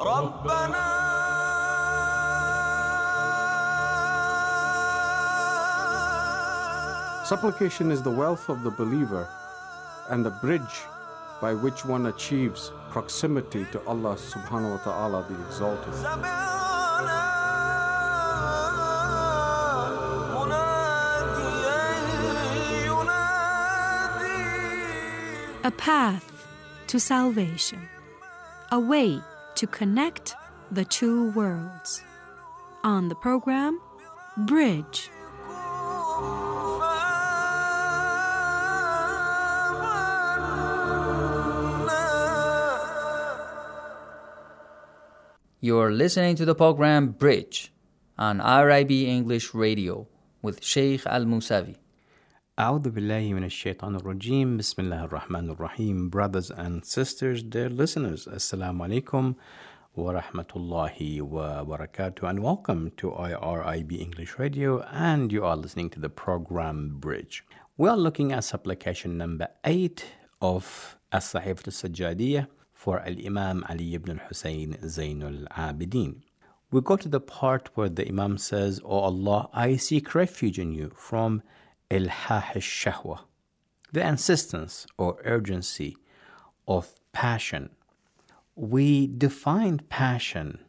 Supplication is the wealth of the believer and the bridge by which one achieves proximity to Allah subhanahu wa ta'ala the Exalted. A path to salvation, a way to connect the two worlds. On the program, Bridge. You're listening to the program Bridge on RIB English Radio with Sheikh Al-Musavi. أعوذ بالله من الشيطان الرجيم بسم الله الرحمن الرحيم. Brothers and sisters, dear listeners, Assalamu alaikum wa rahmatullahi wa barakatuh, and welcome to IRIB English Radio, and you are listening to the program Bridge. We are looking at supplication number 8 of As-Sahifat As-Sajjadiyah for Al-Imam Ali ibn al-Husayn Zainul Abidin. We go to the part where the Imam says, "O Allah, I seek refuge in you from ilhah al-shahwa," the insistence or urgency of passion. We define passion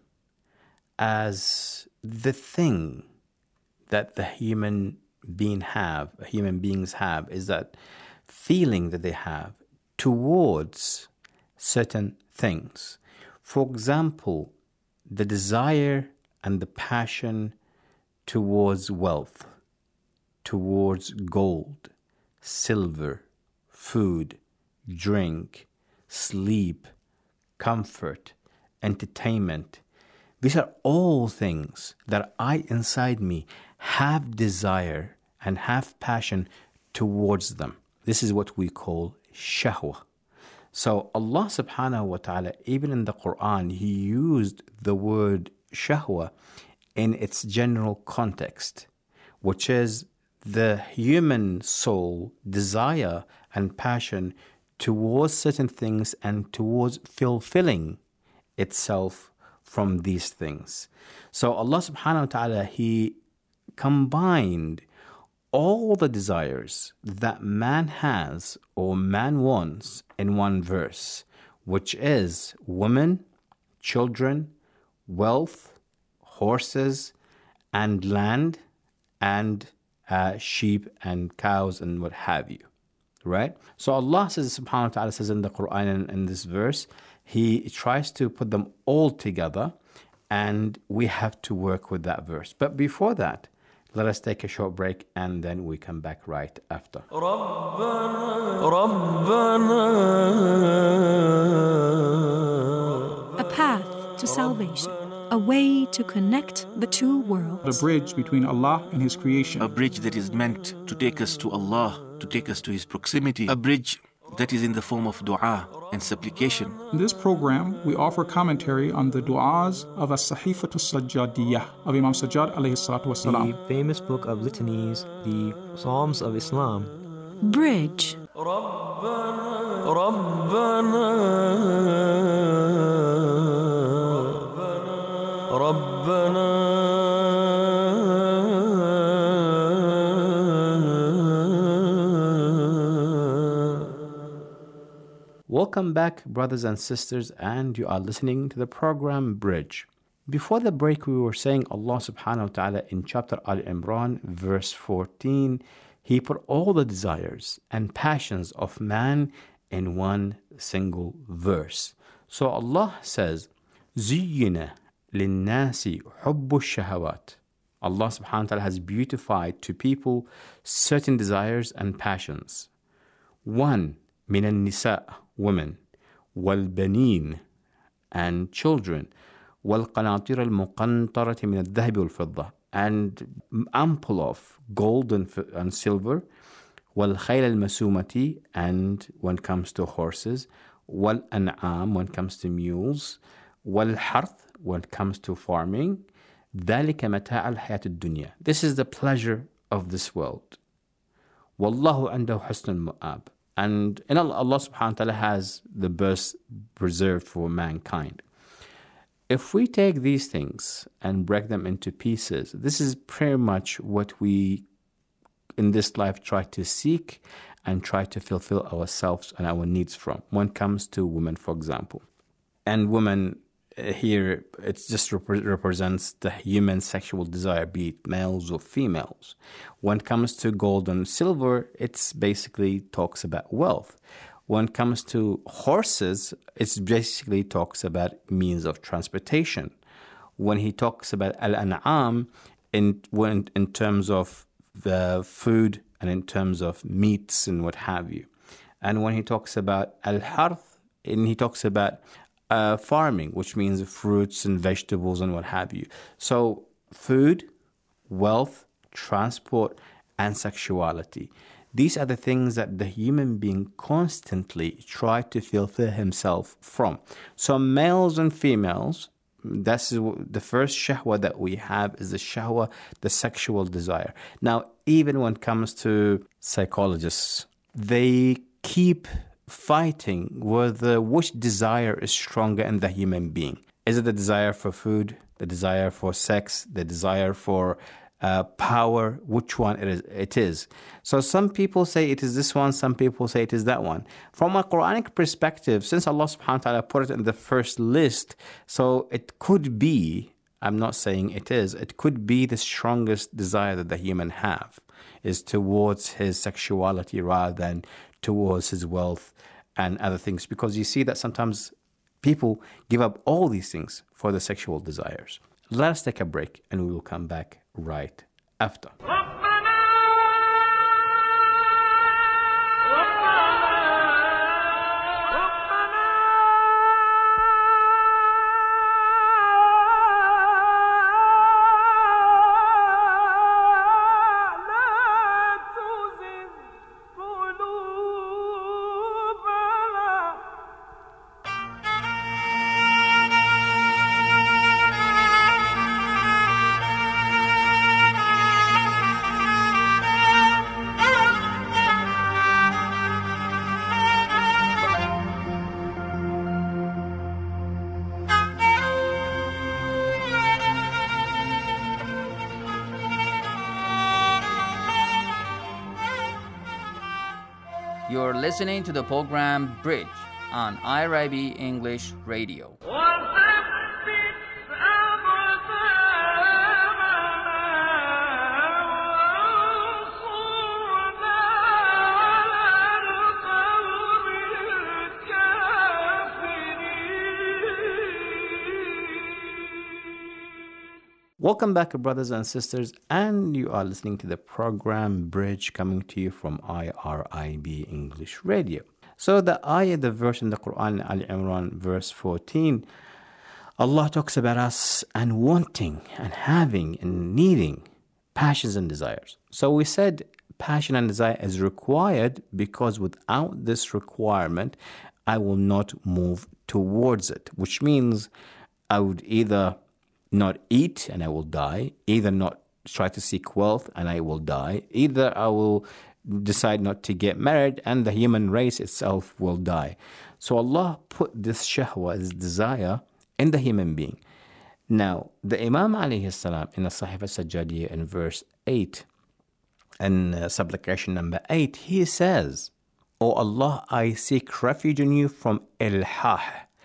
as the thing that the human beings have, is that feeling that they have towards certain things. For example, the desire and the passion towards wealth, towards gold, silver, food, drink, sleep, comfort, entertainment. These are all things that I inside me have desire and have passion towards them. This is what we call shahwa. So Allah subhanahu wa ta'ala, even in the Quran, He used the word shahwa in its general context, which is the human soul desire and passion towards certain things and towards fulfilling itself from these things. So Allah subhanahu wa ta'ala, He combined all the desires that man has or man wants in one verse, which is women, children, wealth, horses, and land, and sheep and cows and what have you, right? So Allah says, subhanahu wa ta'ala says in the Quran and in this verse, He tries to put them all together, and we have to work with that verse. But before that, let us take a short break and then we come back right after. A path to salvation, a way to connect the two worlds. A bridge between Allah and His creation. A bridge that is meant to take us to Allah, to take us to His proximity. A bridge that is in the form of dua and supplication. In this program, we offer commentary on the du'as of As-Sahifat As-Sajjadiyah of Imam Sajjad alayhi salatu wasalam. The famous book of litanies, the Psalms of Islam. Bridge. Welcome back, brothers and sisters, and you are listening to the program Bridge. Before the break, we were saying Allah subhanahu wa ta'ala in chapter Al-Imran, verse 14, He put all the desires and passions of man in one single verse. So Allah says, زُيِّنَ لِلنَّاسِ حُبُّ الشَّهَوَاتِ. Allah subhanahu wa ta'ala has beautified to people certain desires and passions. 1. من النساء, women, والبنين, and children, والقناطير المقنطرة من الذهب والفضة, and ample of gold and silver, والخيل المسومة, and when it comes to horses, والأنعام, when it comes to mules, والحرث, when it comes to farming. ذلك متاع الحياة الدنيا. This is the pleasure of this world. والله عنده حسن المآب. And Allah subhanahu wa ta'ala has the best reserved for mankind. if we take these things and break them into pieces, this is pretty much what we in this life try to seek and try to fulfill ourselves and our needs from. When it comes to women, for example. And women here, it just represents the human sexual desire, be it males or females. When it comes to gold and silver, it's basically talks about wealth. When it comes to horses, it basically talks about means of transportation. When he talks about al-an'am, in terms of the food and in terms of meats and what have you. And when he talks about al-harth, and he talks about farming, which means fruits and vegetables and what have you. So food, wealth, transport, and sexuality. These are the things that the human being constantly try to fulfill himself from. So males and females, that's the first shahwa that we have is the shahwa, the sexual desire. Now, even when it comes to psychologists, they keep fighting whether which desire is stronger in the human being. Is it the desire for food, the desire for sex, the desire for power? Which one it is? So some people say it is this one, some people say it is that one. From a Quranic perspective, since Allah subhanahu wa ta'ala put it in the first list, so it could be, I'm not saying it is, it could be the strongest desire that the human have is towards his sexuality rather than towards his wealth and other things. Because you see that sometimes people give up all these things for the sexual desires. Let us take a break and we will come back right after. You're listening to the program Bridge on IRIB English Radio. Welcome back, brothers and sisters, and you are listening to the program Bridge coming to you from IRIB English Radio. So the ayah, the verse in the Quran, Al Imran, verse 14, Allah talks about us and wanting and having and needing passions and desires. So we said passion and desire is required because without this requirement, I will not move towards it, which means I would either not eat and I will die, either not try to seek wealth and I will die, either I will decide not to get married and the human race itself will die. So Allah put this shahwa, this desire, in the human being. Now, the Imam alayhi salam in the Sahifa Sajjadiyya in verse 8, and supplication number 8, he says, O Allah, I seek refuge in you from ilhah,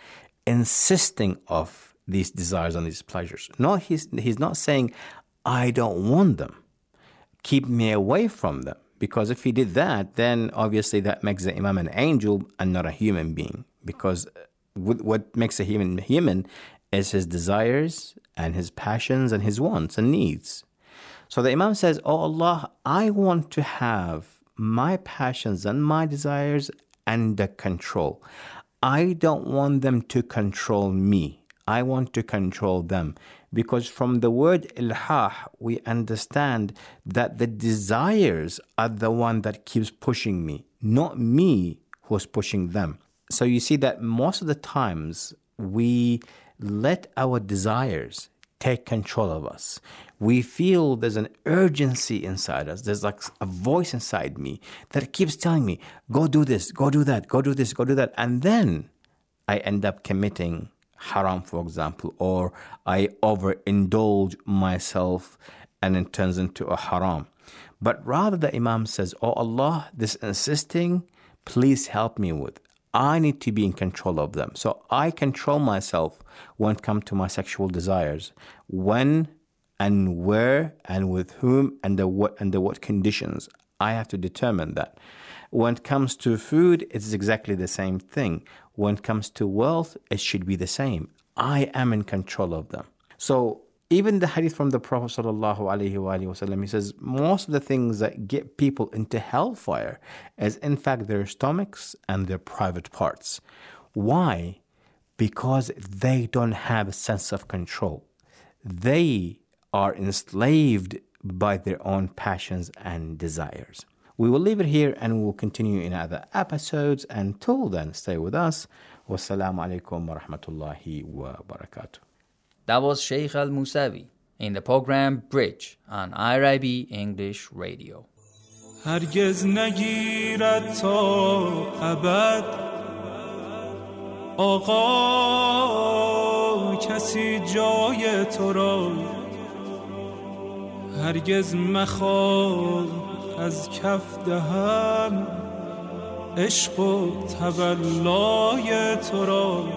insisting of these desires and these pleasures. No, he's not saying, I don't want them. Keep me away from them. Because if he did that, then obviously that makes the Imam an angel and not a human being. Because what makes a human is his desires and his passions and his wants and needs. So the Imam says, Oh Allah, I want to have my passions and my desires under control. I don't want them to control me. I want to control them. Because from the word ilhah, we understand that the desires are the one that keeps pushing me, not me who's pushing them. So you see that most of the times we let our desires take control of us. We feel there's an urgency inside us. There's like a voice inside me that keeps telling me, go do this, go do that, go do this, go do that. And then I end up committing haram, for example, or I overindulge myself and it turns into a haram. But rather the Imam says, oh Allah, this insisting, please help me with. I need to be in control of them. So I control myself when it comes to my sexual desires. When and where and with whom and under what conditions. I have to determine that. When it comes to food, it's exactly the same thing. When it comes to wealth, it should be the same. I am in control of them. So even the hadith from the Prophet ﷺ, he says, most of the things that get people into hellfire is in fact their stomachs and their private parts. Why? Because they don't have a sense of control. They are enslaved by their own passions and desires. We will leave it here and we will continue in other episodes. Until then, stay with us. Wassalamu alaikum wa rahmatullahi wa barakatuh. That was Sheikh Al-Musawi in the program Bridge on IRIB English Radio. هرگز نگیرد تا ابد آقا کسی جای تو را هرگز مخواد از کف دهم عشق و تولای تو را